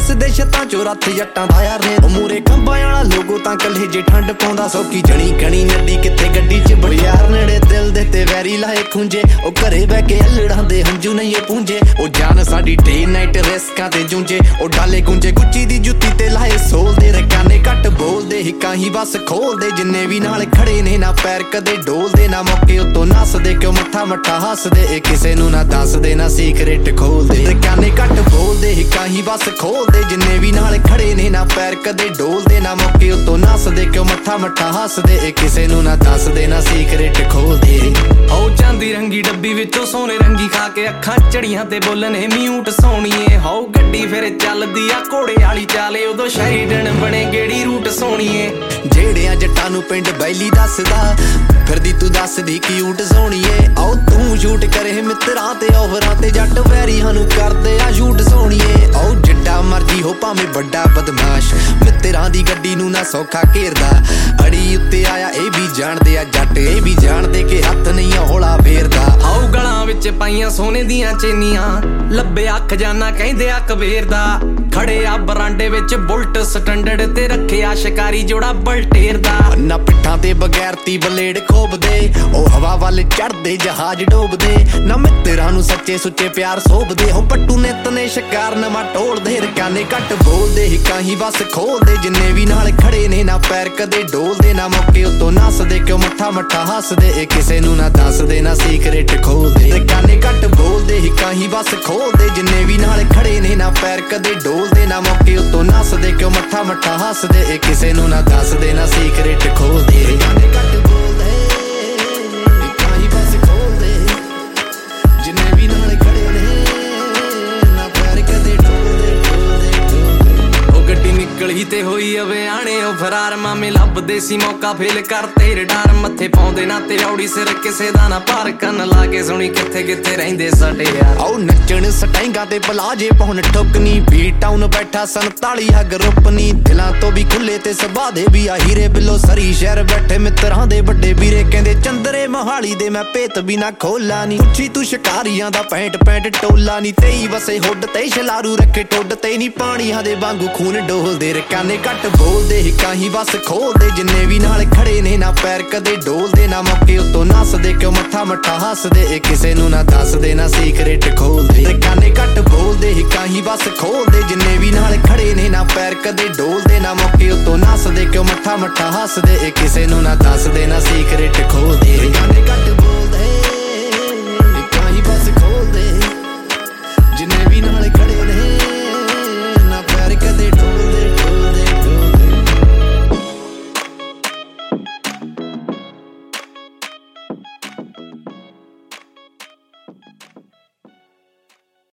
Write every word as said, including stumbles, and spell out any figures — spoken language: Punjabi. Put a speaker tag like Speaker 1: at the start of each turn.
Speaker 1: ਦੱਸਦੇ ਛੱਤਾਂ ਚੋਂ ਰੱਥ ਜੱਟਾਂ ਦਾ ਯਾਰ ਨੇ ਉਹ ਮੂਰੇ ਕੰਬਾਂ ਵਾਲਾ ਲੋਗੋ ਤਾਂ ਕੱਲੇ ਜੇ ਠੰਡ ਪਾਉਂਦਾ ਸੌਕੀ ਜਣੀ ਕਣੀ ਨੱਡੀ ਕਿੱਥੇ ਗੱਡੀ ਚ ਯਾਰ ਨੇੜੇ ਦਿਲ ਦੇ ਤੇ ਵੈਰੀ ਲਾਏ ਖੁੰਝੇ ਉਹ ਘਰੇ ਬਹਿ ਕੇ ਅਲੜਾਂ ਦੇ ਹੰਝੂ ਨਹੀਂ ਇਹ ਪੂੰਝੇ ਉਹ ਜਾਨ ਸਾਡੀ ਡੇ ਨਾਈਟ ਰਿਸਕਾਂ ਤੇ ਜੂੰਝੇ ਉਹ ਡਾਲੇ ਗੁੰਝੇ ਗੁੱਚੀ ਦੀ ਜੁੱਤੀ ਤੇ ਲਾਏ ਸੋਲ ਦੇ ਰਕਾਨੇ ਘੱਟ ਬੋਲਦੇ ਹਿੱਕਾਂ ਹੀ ਬਸ ਖੋਲਦੇ ਜਿੰਨੇ ਵੀ ਨਾਲ ਖੜੇ ਨੇ ਨਾ ਪੈਰ ਕਦੇ ਡੋਲਦੇ ਨਾ ਮੌਕੇ ਉਤੋਂ ਨੱਸਦੇ ਕਿਉਂ ਮੱਠਾ ਮੱਠਾ ਹੱਸਦੇ ਇਹ ਕਿਸੇ ਨੂੰ ਨਾ ਦੱਸਦੇ ਨਾ ਸੀਕ੍ਰੇਟ ਖੋਲਦੇ ਰਕਾਨੇ ਘੱਟ ਬੋਲਦੇ ਹਿੱਕਾਂ ਹੀ ਬਸ ਖੋਲਦੇ ਜਿੰਨੇ ਵੀ ਨਾਲ ਖੜੇ ਨੇ ਨਾ ਪੈਰ ਕਦੇ ਡੋਲਦੇ ਨਾ ਮੌਕੇ ਉਤੋਂ ਨੱਸਦੇ ਕਿਉਂ ਮੱਠਾ ਮੱਠਾ ਹੱਸਦੇ ਇਹ ਕਿਸੇ ਨੂੰ ਨਾ ਦੱਸਦੇ ਨਾ ਸੀਕ੍ਰੇਟ ਖੋਲਦੇ
Speaker 2: ਹੋ ਚਾਂਦੀ ਰੰਗੀ ਡੱਬੀ ਵਿੱਚੋਂ ਸੋਨੇ ਰੰਗੀ ਖਾ ਕੇ ਅੱਖਾਂ ਚੜੀਆਂ ਤੇ ਬੋਲਣੇ ਮਿਊਟ ਸੋਣੀਏ ਹੋ ਗੱਡੀ ਫਿਰ ਚੱਲਦੀ ਆ ਘੋੜੇ ਵਾਲੀ ਚਾਲੇ ਉਦੋਂ ਸ਼ਾਈਡਨ ਬਣੇ ਗੇੜੀ ਰੂਟ ਸੋਣੀਏ
Speaker 1: ਜਿਹੜਿਆਂ ਜੱਟਾਂ ਨੂੰ ਪਿੰਡ ਬੈਲੀ ਦੱਸਦਾ ਫਿਰਦੀ ਤੂੰ ਦੱਸਦੀ ਕਿਊਟ ਸੋਣੀਏ ਆਓ ਤੂੰ ਸ਼ੂਟ ਕਰੇ ਮਿੱਤਰਾਂ ਤੇ ਓਵਰਾਂ ਤੇ ਜੱਟ ਵੈਰੀਆਂ ਨੂੰ ਕਰਦੇ ਆ ਸ਼ੂਟ ਸੋਣੀਏ ਆਓ ਜਿੱਡਾ ਮਰਜੀ ਹੋ ਭਾਵੇਂ ਵੱਡਾ ਬਦਮਾਸ਼ ਮਿੱਤਰਾਂ ਦੀ ਗੱਡੀ ਨੂੰ ਨਾ ਸੌਖਾ ਘੇਰਦਾ ਅੜੀ ਉੱਤੇ ਆਇਆ ਇਹ ਵੀ ਜਾਣਦੇ ਆ ਜੱਟ ਇਹ ਵੀ ਜਾਣਦੇ ਕਿ ਹੱਥ ਨਹੀਂ ਹੌਲਾ ਫੇਰਦਾ
Speaker 2: ਆਓ ਗਲਾਂ ਵਿੱਚ ਪਾਈਆਂ ਸੋਨੇ ਦੀਆਂ ਚੇਨੀਆਂ ਲੱਭਿਆ ਖਜ਼ਾਨਾ ਕਹਿੰਦੇ ਆ ਕਬੀਰ ਦਾ ਖੜੇ ਆ ਬਰਾਂਡੇ ਵਿੱਚ ਬੁਲਟ ਸਟੈਂਡਰਡ ਤੇ ਰੱਖਿਆ ਸ਼ਿਕਾਰੀ ਜੋੜਾ ਬਲਟੇਰ ਦਾ
Speaker 1: ਨਾ ਪਿੱਠਾਂ ਤੇ ਬਗੈਰਤੀ ਬਲੇਡ ਖੋਬਦੇ ਉਹ ਹਵਾ ਵੱਲ ਚੜਦੇ ਜਹਾਜ਼ ਡੋਬਦੇ ਨਾ ਮਿੱਤਰਾਂ ਨੂੰ ਸੱਚੇ ਸੁੱਚੇ ਪਿਆਰ ਸੋਭਦੇ ਹੋ ਪੱਟੂ ਨਿੱਤ ਨੇ ਸ਼ਿਕਾਰ ਨਵਾਂ ਟੋਲਦੇ ਰਕਾਨੇ ਘੱਟ ਬੋਲਦੇ ਹਿੱਕਾਂ ਹੀ ਬਸ ਖੋਲਦੇ ਜਿੰਨੇ ਵੀ ਨਾਲ ਖੜੇ ਨੇ ਨਾ ਪੈਰ ਕਦੇ ਡੋਲਦੇ ਨਾ ਮੌਕੇ ਉਤੋਂ ਨੱਸਦੇ ਕਿਉਂ ਮੱਠਾ ਮੱਠਾ ਹੱਸਦੇ ਇਹ ਕਿਸੇ ਨੂੰ ਨਾ ਦੱਸਦੇ ਨਾ ਸੀਕ੍ਰੇਟ ਖੋਲਦੇ ਰਕਾਨੇ ਘੱਟ ਬੋਲਦੇ ਹਿੱਕਾਂ ਹੀ ਬਸ ਖੋਲਦੇ ਜਿੰਨੇ ਵੀ ਨਾਲ ਖੜੇ ਨੇ ਨਾ ਪੈਰ ਕਦੇ ਡੋਲਦੇ ਨਾ ਮੌਕੇ ਉਤੋਂ ਨੱਸਦੇ ਕਿਉਂ ਮੱਠਾ ਮੱਠਾ ਹੱਸਦੇ ਇਹ ਕਿਸੇ ਨੂੰ ਨਾ ਦੱਸਦੇ ਨਾ ਸੀਕ੍ਰੇਟ ਖੋਲਦੇ ਰਕਾਨੇ ਘੱਟ ਬੋਲਦੇ ਹਿੱਕਾਂ ਹੀ ਬਸ ਖੋਲਦੇ ਜਿੰਨੇ ਵੀ ਨਾਲ ਖੜੇ ਨੇ ਨਾ ਪੈਰ ਕਦੇ ਡੋਲਦੇ ਡੋਲਦੇ
Speaker 2: ਉਹ ਗੱਡੀ ਨਿਕਲੀ ਤੇ ਹੋਈ ਅਵਿਆਣੇ ਉਹ ਫਰਾਰ ਮਾਮੇ ਲੱਭਦੇ ਸੀ ਮੌਕਾ ਫੇਲ ਕਰਤੇ ਰਡਾਰ ਮੱਥੇ ਪਾਉਂਦੇ ਨਾ ਤੇ ਰੌੜੀ ਸਿਰ ਕਿਸੇ ਦਾ ਨਾ ਭਾਰ ਕੰਨ ਲਾ ਕੇ ਸੁਣੀ ਕਿੱਥੇ ਕਿੱਥੇ ਰਹਿੰਦੇ ਸਾਡੇ ਯਾਰ
Speaker 1: ਆਓ ਨੱਚਣ ਸਟੈਂਗਾਂ ਤੇ ਪਲਾਜੇ ਪਾਉਣ ਠੁਕਨੀ ਬੀ ਟਾਊਨ ਬੈਠਾ ਸੰਤਾਲੀ ਆ ਗਰੁੱਪ ਨੀ ਦਿਲਾਂ ਤੋਂ ਵੀ ਖੁੱਲੇ ਤੇ ਸੁਭਾਅ ਦੇ ਵੀ ਆ ਹੀਰੇ ਬਿੱਲੋ ਸਰੀ ਸ਼ਹਿਰ ਬੈਠੇ ਮਿੱਤਰਾਂ ਦੇ ਵੱਡੇ ਵੀਰੇ ਕਹਿੰਦੇ ਚੰਦਰੇ ਮੋਹਾਲੀ ਦੇ ਮੈਂ ਭੇਤ ਵੀ ਨਾ ਖੋਲਾ ਨੀ ਪੁੱਛੀ ਤੂੰ ਸ਼ਿਕਾਰੀਆਂ ਦਾ ਪੈਂਟ ਪੈਂਟ ਟੋਲਾ ਨੀ ਤੇਈ ਵਸੇ ਹੁੱਡ ਤੇ ਛਲਾਰੂ ਰੱਖੇ ਟੁੱਡ ਤੇ ਨੀ ਪਾਣੀਆਂ ਦੇ ਵਾਂਗੂ ਖੂਨ ਡੋਲਦੇ ਰਕਾਨੇ ਘੱਟ ਬੋਲਦੇ ਹਿੱਕਾਂ ਹੀ ਬਸ ਖੋਲਦੇ ਜਿੰਨੇ ਵੀ ਨਾਲ ਖੜੇ ਨੇ ਨਾ ਪੈਰ ਕਦੇ ਡੋਲਦੇ ਨਾ ਮੌਕੇ ਉਤੋਂ ਨੱਸਦੇ ਕਿਉਂ ਮੱਠਾ ਮੱਠਾ ਹੱਸਦੇ ਇਹ ਕਿਸੇ ਨੂੰ ਨਾ ਦੱਸਦੇ ਨਾ ਸੀਕ੍ਰੇਟ ਖੋਲਦੇ ਰਕਾਨੇ ਘੱਟ ਬੋਲਦੇ ਹਿੱਕਾਂ ਹੀ ਬਸ ਖੋਲਦੇ ਜਿੰਨੇ ਵੀ ਨਾਲ ਖੜੇ ਨੇ ਨਾ ਪੈਰ ਕਦੇ ਡੋਲਦੇ ਨਾ ਮੌਕੇ ਉਤੋਂ ਨੱਸਦੇ ਕਿਉਂ ਮੱਠਾ ਮੱਠਾ ਹੱਸਦੇ ਇਹ ਕਿਸੇ ਨੂੰ ਨਾ ਦੱਸਦੇ ਨਾ ਸੀਕ੍ਰੇਟ ਖੋਲਦੇ